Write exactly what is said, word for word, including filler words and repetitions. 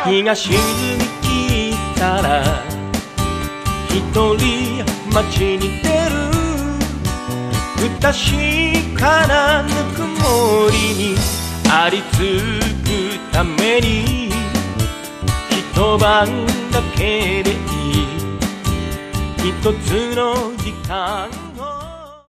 日が沈みきったら一人街に出る。不確かなぬくもりにありつくために一晩だけでいい一つの時間